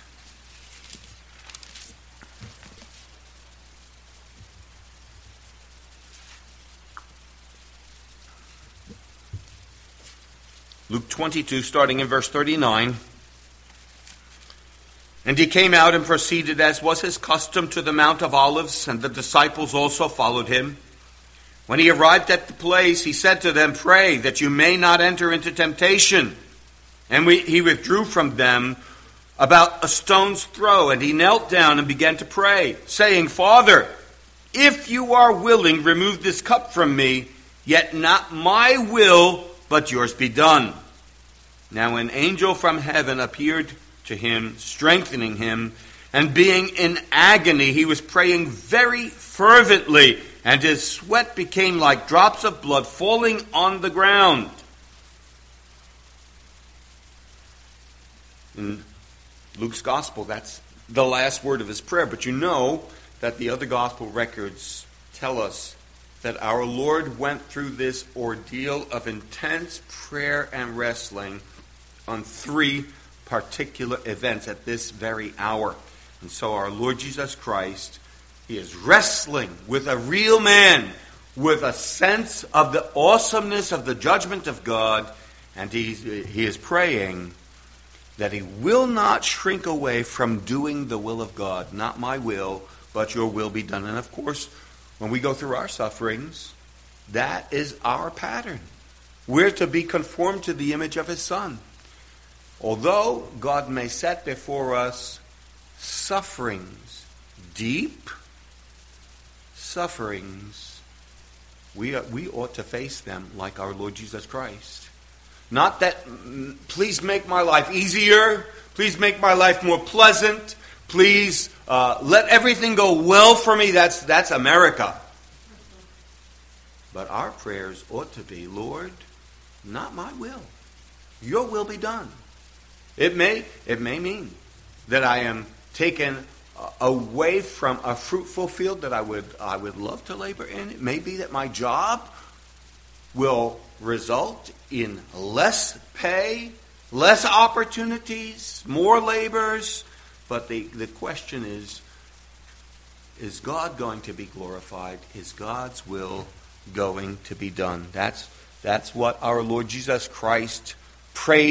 Luke 22, starting in verse 39. And he came out and proceeded, as was his custom, to the Mount of Olives, and the disciples also followed him. When he arrived at the place, he said to them, pray that you may not enter into temptation. And he withdrew from them about a stone's throw, and he knelt down and began to pray, saying, Father, if you are willing, remove this cup from me, yet not my will, but yours be done. Now an angel from heaven appeared to him, strengthening him, and being in agony, he was praying very fervently, and his sweat became like drops of blood falling on the ground. In Luke's gospel, that's the last word of his prayer, but you know that the other gospel records tell us that our Lord went through this ordeal of intense prayer and wrestling on 3 particular events at this very hour. And so our Lord Jesus Christ, he is wrestling with a real man, with a sense of the awesomeness of the judgment of God, and he is praying that he will not shrink away from doing the will of God. Not my will, but your will be done. And of course, when we go through our sufferings, that is our pattern. We're to be conformed to the image of his Son. Although God may set before us sufferings, deep sufferings, we ought to face them like our Lord Jesus Christ. Not that, please make my life easier, please make my life more pleasant, please let everything go well for me. That's America. But our prayers ought to be, Lord, not my will, your will be done. It may mean that I am taken away from a fruitful field that I would love to labor in. It may be that my job will result in less pay, less opportunities, more labors. But the question is God going to be glorified? Is God's will going to be done? That's what our Lord Jesus Christ prayed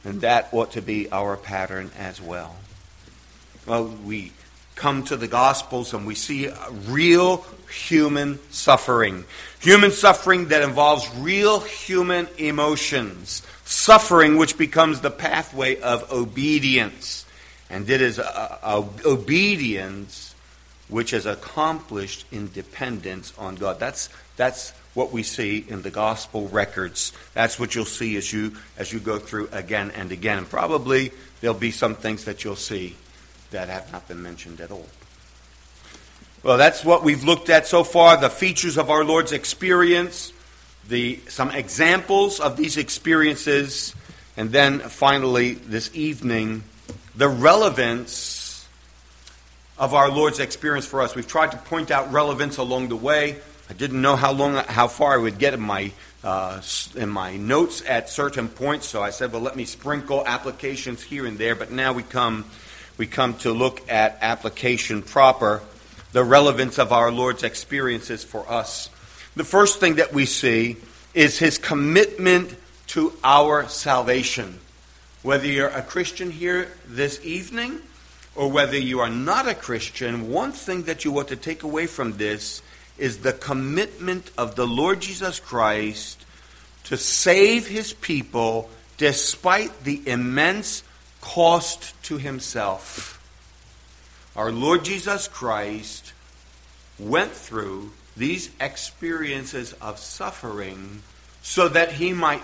And that ought to be our pattern as well. Well, we come to the Gospels and we see real human suffering. Human suffering that involves real human emotions. Suffering which becomes the pathway of obedience. And it is obedience which is accomplished in dependence on God. That's what we see in the gospel records. That's what you'll see as you go through again and again. And probably there'll be some things that you'll see that have not been mentioned at all. Well, that's what we've looked at so far, the features of our Lord's experience, some examples of these experiences, and then finally this evening, the relevance of our Lord's experience for us. We've tried to point out relevance along the way. I didn't know how far I would get in my notes at certain points, so I said, well, let me sprinkle applications here and there. But now we come to look at application proper, the relevance of our Lord's experiences for us. The first thing that we see is his commitment to our salvation. Whether you're a Christian here this evening or whether you are not a Christian, one thing that you ought to take away from this is the commitment of the Lord Jesus Christ to save his people despite the immense cost to himself. Our Lord Jesus Christ went through these experiences of suffering so that he might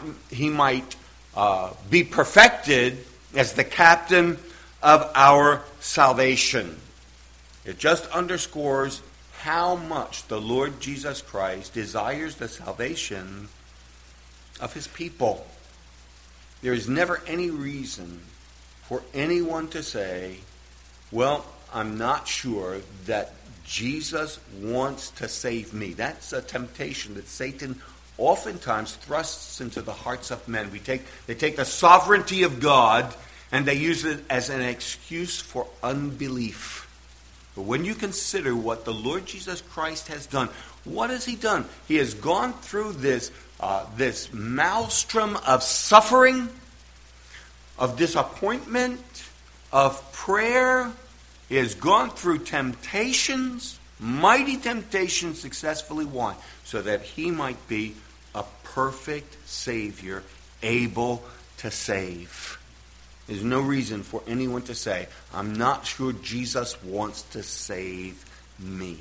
be perfected as the captain of our salvation. It just underscores how much the Lord Jesus Christ desires the salvation of his people. There is never any reason for anyone to say, well, I'm not sure that Jesus wants to save me. That's a temptation that Satan oftentimes thrusts into the hearts of men. They take the sovereignty of God and they use it as an excuse for unbelief. But when you consider what the Lord Jesus Christ has done, what has he done? He has gone through this maelstrom of suffering, of disappointment, of prayer. He has gone through temptations, mighty temptations successfully. Why? So that he might be a perfect Savior, able to save. There's no reason for anyone to say, I'm not sure Jesus wants to save me.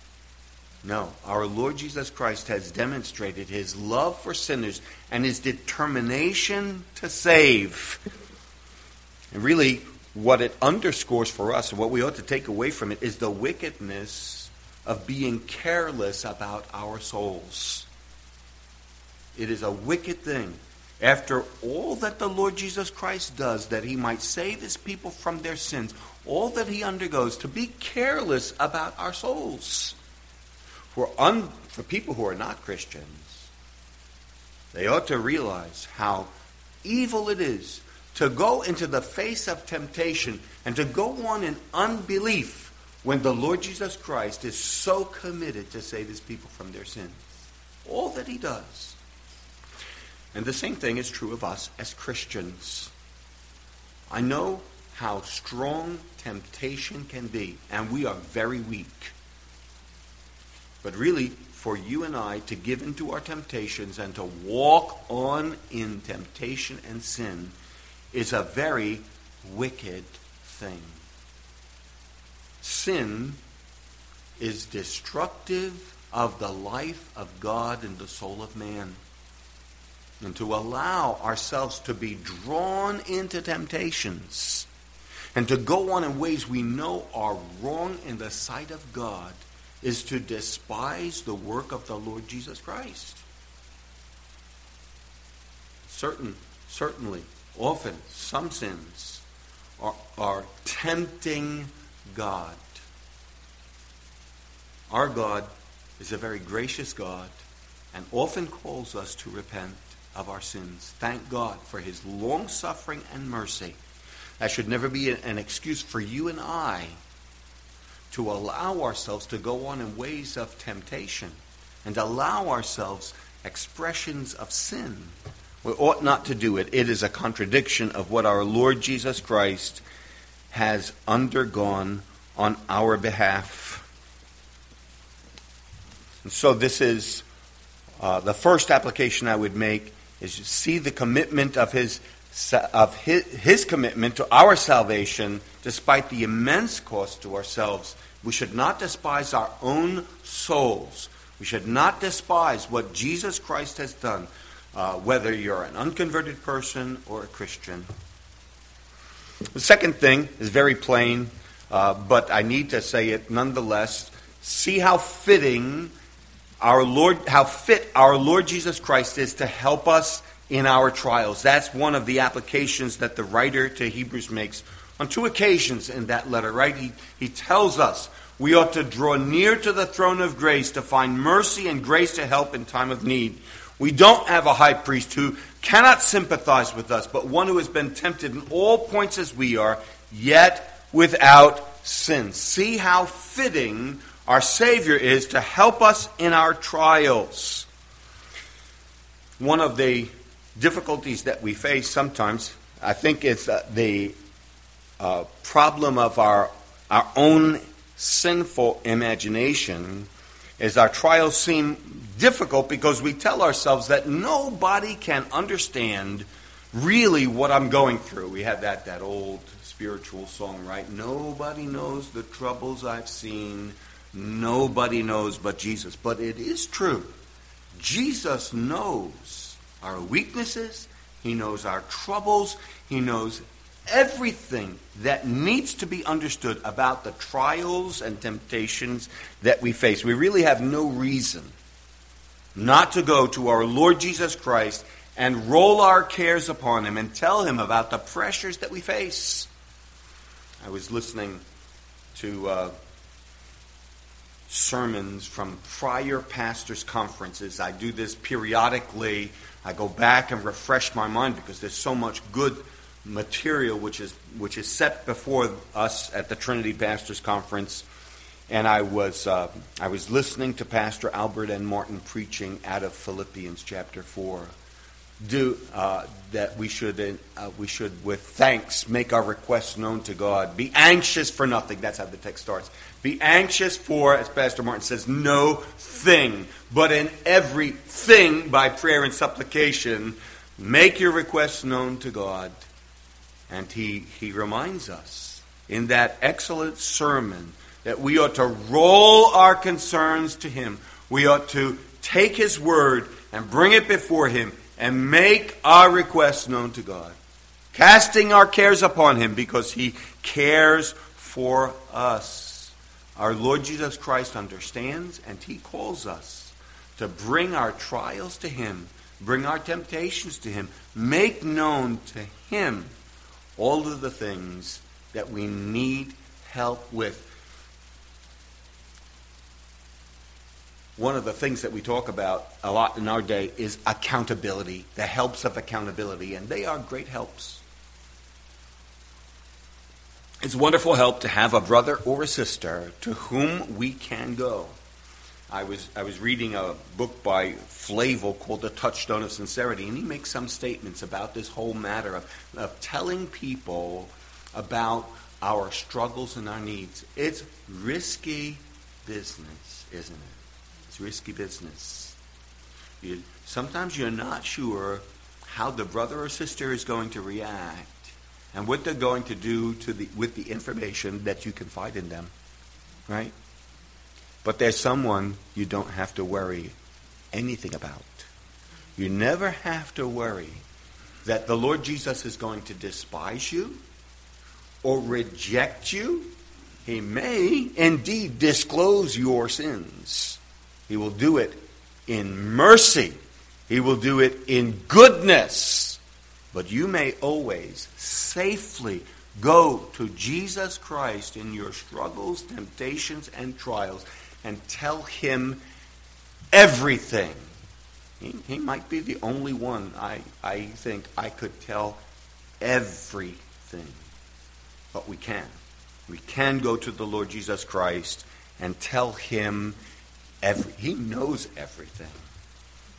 No, our Lord Jesus Christ has demonstrated his love for sinners and his determination to save. And really, what it underscores for us, and what we ought to take away from it, is the wickedness of being careless about our souls. It is a wicked thing. After all that the Lord Jesus Christ does, that he might save his people from their sins, all that he undergoes, to be careless about our souls. For people who are not Christians, they ought to realize how evil it is to go into the face of temptation and to go on in unbelief when the Lord Jesus Christ is so committed to save his people from their sins. All that he does. And the same thing is true of us as Christians. I know how strong temptation can be, and we are very weak. But really, for you and I to give into our temptations and to walk on in temptation and sin is a very wicked thing. Sin is destructive of the life of God and the soul of man. And to allow ourselves to be drawn into temptations and to go on in ways we know are wrong in the sight of God is to despise the work of the Lord Jesus Christ. Certainly, often, some sins are tempting God. Our God is a very gracious God and often calls us to repent of our sins. Thank God for his long suffering and mercy. That should never be an excuse for you and I to allow ourselves to go on in ways of temptation and allow ourselves expressions of sin We ought not to do it. It is a contradiction of what our Lord Jesus Christ has undergone on our behalf. And so this is the first application I would make, is to see the commitment of his commitment to our salvation, despite the immense cost to ourselves. We should not despise our own souls. We should not despise what Jesus Christ has done, whether you're an unconverted person or a Christian. The second thing is very plain, but I need to say it nonetheless. See how fit our Lord Jesus Christ is to help us in our trials. That's one of the applications that the writer to Hebrews makes on two occasions in that letter, right? He tells us we ought to draw near to the throne of grace to find mercy and grace to help in time of need. We don't have a high priest who cannot sympathize with us, but one who has been tempted in all points as we are, yet without sin. See how fitting our Savior is to help us in our trials. One of the difficulties that we face sometimes, I think, is the problem of our own sinful imagination, is our trials seem difficult because we tell ourselves that nobody can understand really what I'm going through. We have that old spiritual song, right? Nobody knows the troubles I've seen. Nobody knows but Jesus. But it is true. Jesus knows our weaknesses. He knows our troubles. He knows everything that needs to be understood about the trials and temptations that we face. We really have no reason not to go to our Lord Jesus Christ and roll our cares upon him and tell him about the pressures that we face. I was listening to sermons from prior pastors' conferences. I do this periodically. I go back and refresh my mind because there's so much good material which is set before us at the Trinity Pastors Conference. And I was listening to Pastor Albert N. Martin preaching out of Philippians chapter 4. That we should with thanks make our requests known to God. Be anxious for nothing. That's how the text starts. Be anxious for, as Pastor Martin says, no thing, but in everything by prayer and supplication, make your requests known to God. And he reminds us in that excellent sermon that we ought to roll our concerns to him. We ought to take his word and bring it before him and make our requests known to God, casting our cares upon him because he cares for us. Our Lord Jesus Christ understands, and he calls us to bring our trials to him, bring our temptations to him, make known to him all of the things that we need help with. One of the things that we talk about a lot in our day is accountability, the helps of accountability, and they are great helps. It's a wonderful help to have a brother or a sister to whom we can go. I was reading a book by Flavel called The Touchstone of Sincerity, and he makes some statements about this whole matter of telling people about our struggles and our needs. It's risky business, isn't it? It's risky business. Sometimes you're not sure how the brother or sister is going to react and what they're going to do with the information that you confide in them, right? But there's someone you don't have to worry anything about. You never have to worry that the Lord Jesus is going to despise you or reject you. He may indeed disclose your sins. He will do it in mercy. He will do it in goodness. But you may always safely go to Jesus Christ in your struggles, temptations, and trials and tell him everything. He might be the only one I think I could tell everything. But we can. We can go to the Lord Jesus Christ and tell him he knows everything.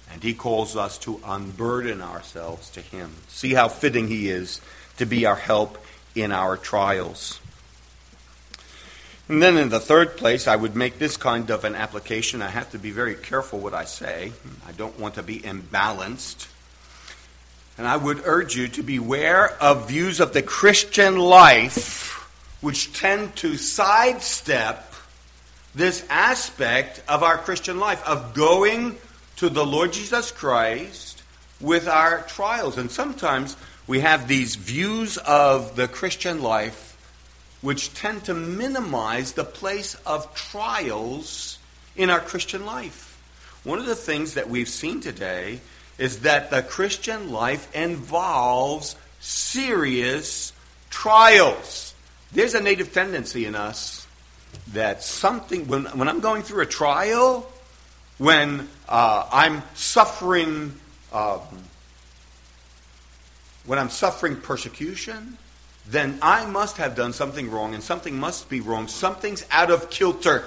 And he calls us to unburden ourselves to him. See how fitting he is to be our help in our trials. And then in the third place, I would make this kind of an application. I have to be very careful what I say. I don't want to be imbalanced. And I would urge you to beware of views of the Christian life which tend to sidestep this aspect of our Christian life, of going to the Lord Jesus Christ with our trials. And sometimes we have these views of the Christian life which tend to minimize the place of trials in our Christian life. One of the things that we've seen today is that the Christian life involves serious trials. There's a native tendency in us that something, when I'm going through a trial, when I'm suffering persecution, then I must have done something wrong, and something must be wrong. Something's out of kilter.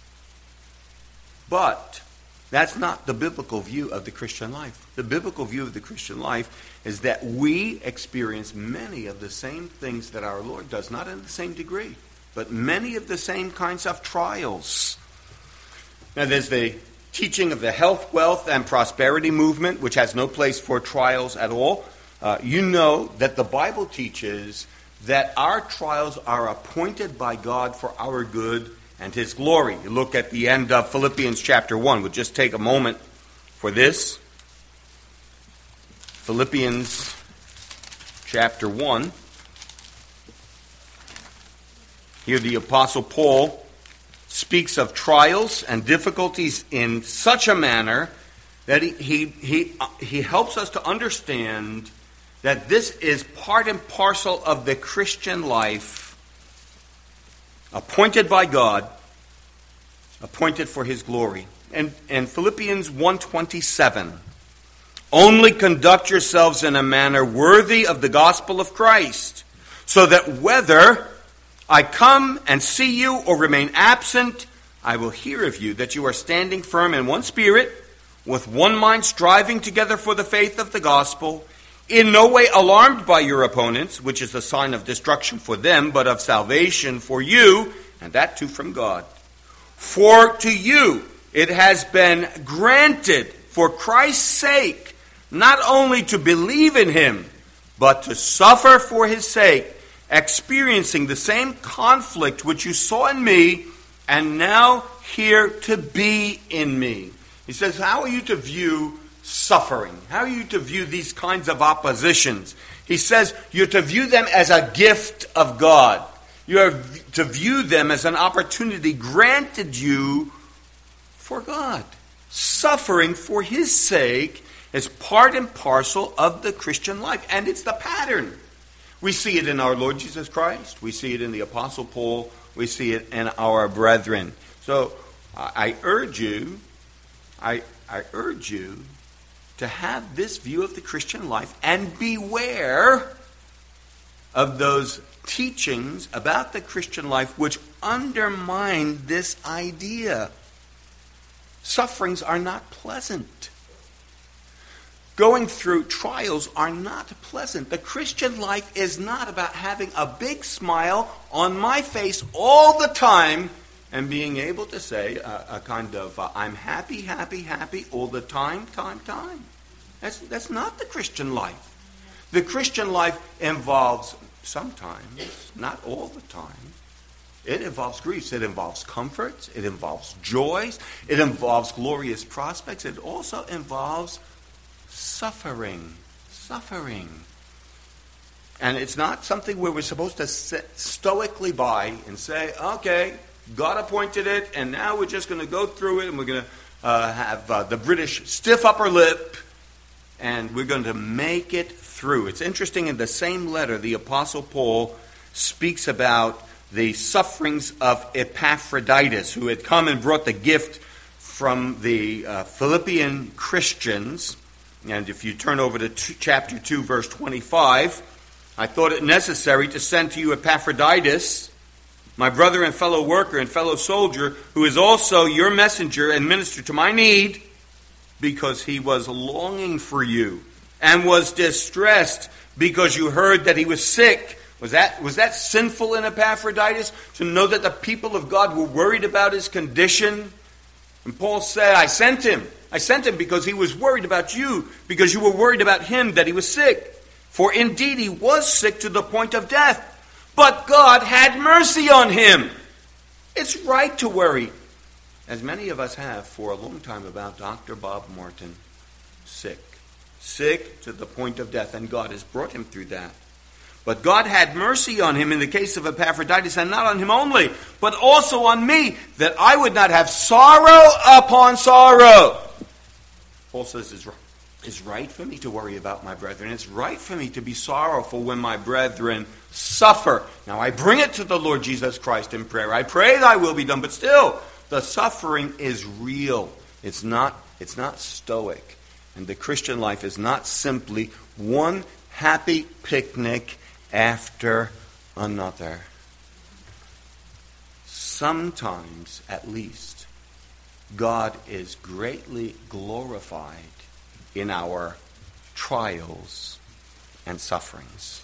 But that's not the biblical view of the Christian life. The biblical view of the Christian life is that we experience many of the same things that our Lord does, not in the same degree, but many of the same kinds of trials. Now, there's the teaching of the health, wealth, and prosperity movement, which has no place for trials at all. You know that the Bible teaches that our trials are appointed by God for our good and his glory. You look at the end of Philippians chapter 1. We'll just take a moment for this. Philippians chapter 1. Here the Apostle Paul speaks of trials and difficulties in such a manner that he helps us to understand that this is part and parcel of the Christian life, appointed by God, appointed for his glory. And Philippians 1:27, only conduct yourselves in a manner worthy of the gospel of Christ, so that whether I come and see you or remain absent, I will hear of you that you are standing firm in one spirit, with one mind, striving together for the faith of the gospel, in no way alarmed by your opponents, which is a sign of destruction for them, but of salvation for you, and that too from God. For to you it has been granted for Christ's sake, not only to believe in him, but to suffer for his sake, experiencing the same conflict which you saw in me, and now here to be in me. He says, how are you to view suffering? How are you to view these kinds of oppositions? He says you're to view them as a gift of God. You're to view them as an opportunity granted you for God. Suffering for his sake is part and parcel of the Christian life, and it's the pattern. We see it in our Lord Jesus Christ. We see it in the Apostle Paul. We see it in our brethren. So I urge you to have this view of the Christian life and beware of those teachings about the Christian life which undermine this idea. Sufferings are not pleasant. Going through trials are not pleasant. The Christian life is not about having a big smile on my face all the time and being able to say a kind of, I'm happy, happy, happy all the time. That's not the Christian life. The Christian life involves sometimes, not all the time, it involves griefs, it involves comforts, it involves joys, it involves glorious prospects, it also involves suffering. And it's not something where we're supposed to sit stoically by and say, okay, God appointed it, and now we're just going to go through it, and we're going to have the British stiff upper lip, and we're going to make it through. It's interesting, in the same letter, the Apostle Paul speaks about the sufferings of Epaphroditus, who had come and brought the gift from the Philippian Christians. And if you turn over to chapter 2, verse 25, I thought it necessary to send to you Epaphroditus, my brother and fellow worker and fellow soldier, who is also your messenger and minister to my need, because he was longing for you and was distressed because you heard that he was sick. Was that sinful in Epaphroditus to know that the people of God were worried about his condition? And Paul said, I sent him because he was worried about you, because you were worried about him, that he was sick. For indeed he was sick to the point of death, but God had mercy on him. It's right to worry, as many of us have for a long time, about Dr. Bob Martin. Sick to the point of death, and God has brought him through that. But God had mercy on him in the case of Epaphroditus, and not on him only, but also on me, that I would not have sorrow upon sorrow. Paul says it's right for me to worry about my brethren. It's right for me to be sorrowful when my brethren suffer. Now I bring it to the Lord Jesus Christ in prayer. I pray thy will be done, but still, the suffering is real. It's not stoic. And the Christian life is not simply one happy picnic after another. Sometimes, at least, God is greatly glorified in our trials and sufferings.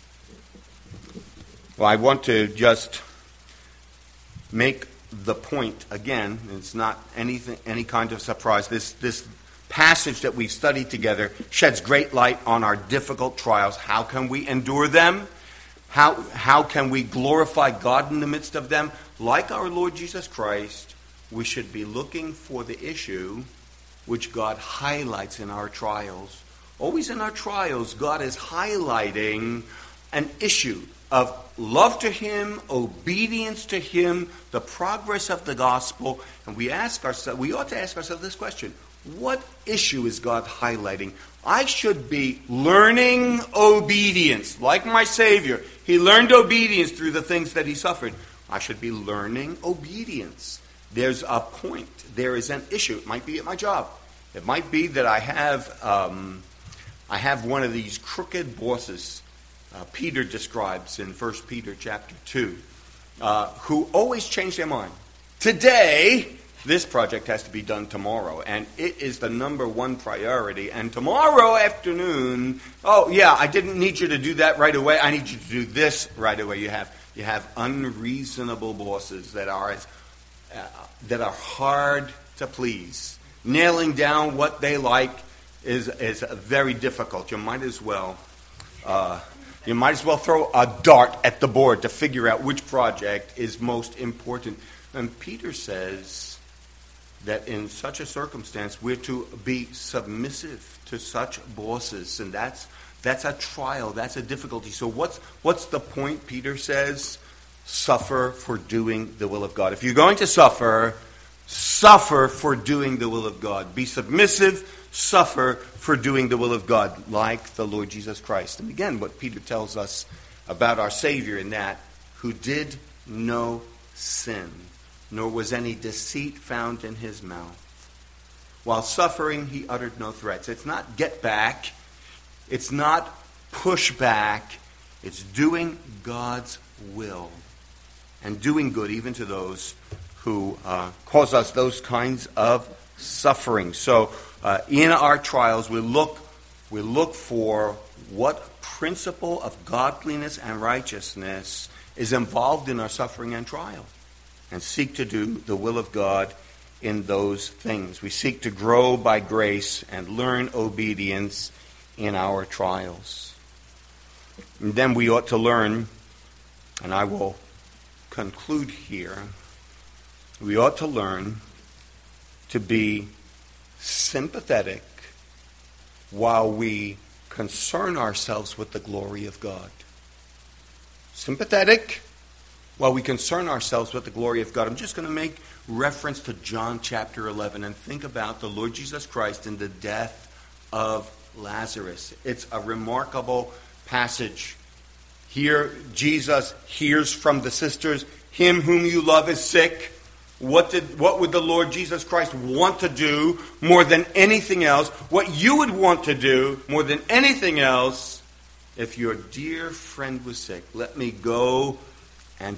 Well, I want to just make the point again. It's not any kind of surprise. This passage that we've studied together sheds great light on our difficult trials. How can we endure them? How can we glorify God in the midst of them? Like our Lord Jesus Christ, we should be looking for the issue which God highlights in our trials. Always in our trials, God is highlighting an issue of love to him, obedience to him, the progress of the gospel. And we ought to ask ourselves this question: what issue is God highlighting? I should be learning obedience. Like my Savior, he learned obedience through the things that he suffered. I should be learning obedience. There's a point. There is an issue. It might be at my job. It might be that I have one of these crooked bosses. Peter describes in 1 Peter chapter 2, who always change their mind. Today, this project has to be done tomorrow, and it is the number one priority. And tomorrow afternoon, oh yeah, I didn't need you to do that right away. I need you to do this right away. You have unreasonable bosses that are hard to please. Nailing down what they like is very difficult. You might as well throw a dart at the board to figure out which project is most important. And Peter says that in such a circumstance, we're to be submissive to such bosses. And that's a trial. That's a difficulty. So what's the point? Peter says, suffer for doing the will of God. If you're going to suffer for doing the will of God. Be submissive, suffer for doing the will of God, like the Lord Jesus Christ. And again, what Peter tells us about our Savior in that, who did no sin, nor was any deceit found in his mouth. While suffering, he uttered no threats. It's not get back. It's not push back. It's doing God's will and doing good even to those who cause us those kinds of suffering. So in our trials, we look for what principle of godliness and righteousness is involved in our suffering and trial, and seek to do the will of God in those things. We seek to grow by grace and learn obedience in our trials. And then we ought to learn, and I will conclude here, we ought to learn to be sympathetic while we concern ourselves with the glory of God. Sympathetic while we concern ourselves with the glory of God. I'm just going to make reference to John chapter 11 and think about the Lord Jesus Christ and the death of Lazarus. It's a remarkable passage. Here, Jesus hears from the sisters, "Him whom you love is sick." What would the Lord Jesus Christ want to do more than anything else? What you would want to do more than anything else if your dear friend was sick? Let me go and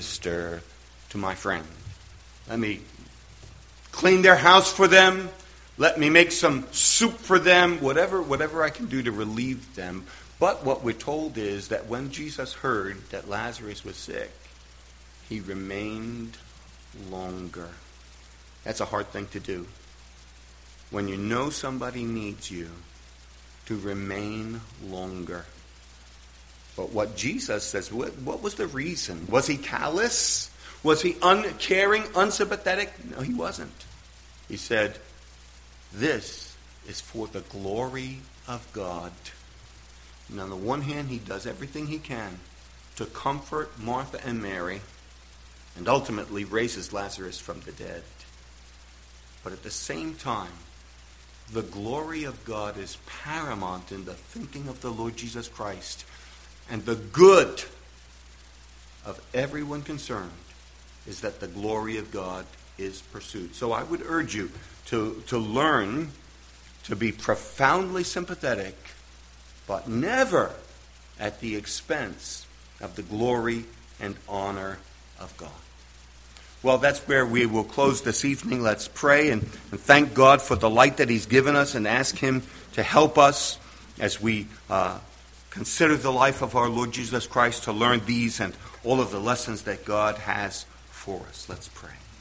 minister to my friend. Let me clean their house for them. Let me make some soup for them, whatever I can do to relieve them. But what we're told is that when Jesus heard that Lazarus was sick, he remained longer. That's a hard thing to do. When you know somebody needs you, to remain longer. But what Jesus says, what was the reason? Was he callous? Was he uncaring, unsympathetic? No, he wasn't. He said, this is for the glory of God. And on the one hand, he does everything he can to comfort Martha and Mary and ultimately raises Lazarus from the dead. But at the same time, the glory of God is paramount in the thinking of the Lord Jesus Christ. And the good of everyone concerned is that the glory of God is pursued. So I would urge you to learn to be profoundly sympathetic, but never at the expense of the glory and honor of God. Well, that's where we will close this evening. Let's pray and thank God for the light that he's given us and ask him to help us as we consider the life of our Lord Jesus Christ to learn these and all of the lessons that God has for us. Let's pray.